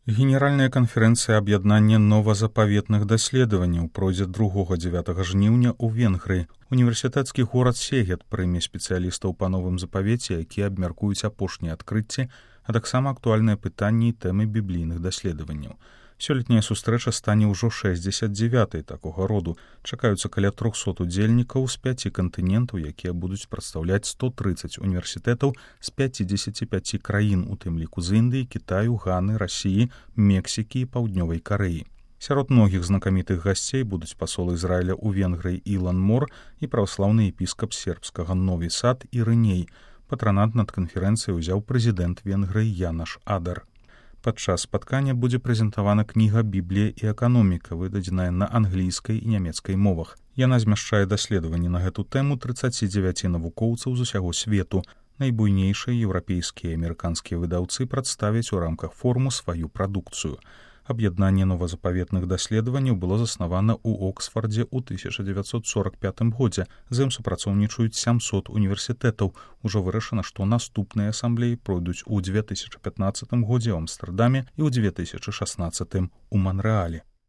Генеральная канферэнцыя аб'яднання новазапаветных даследаванняў пройдзе 2-9 жніўня ў Венгрыі. Універсітэцкі горад Сегет прыме спецыялістаў па новым запавеце, якія абмяркуюць апошнія адкрыцці, а таксама актуальныя пытанні і тэмы біблійных даследаванняў. Сёлетняя сустрэча стане ўжо 69-й такога роду. Чакаюцца каля 300 удзельнікаў з 5 кантынентаў, якія будуць прадстаўляць 130 універсітэтаў з 55 краін, у тым ліку з Індыі, Кітаю, Ганы, Расіі, Мексікі і Паўднёвай Карэі. Сярод многіх знакамітых гасцей будуць пасол Ізраіля ў Венгрыі Ілан Мор і праваслаўны епіскап сербскага Нові Сад Ірыней. Патранат над канферэнцыяй узяў прэзідэнт Венгрыі Янаш Адар. Падчас спаткання будзе прэзентавана кніга «Біблія і эканоміка», выдадзеная на англійскай і нямецкай мовах. Яна змяшчае даследаванні на гэту тэму 39 навукоўцаў з усяго свету. Найбуйнейшыя еўрапейскія і амерыканскія выдаўцы прадставяць у рамках форуму сваю прадукцыю. Аб'яднанне новазапаветных даследаванняў было заснавана ў Оксфардзе ў 1945 годзе. З ім супрацоўнічаюць 700 універсітэтаў. Ужо вырашана, што наступныя асамблеі пройдуць у 2015 годзе ў Амстэрдаме і ў 2016 у Манрэалі.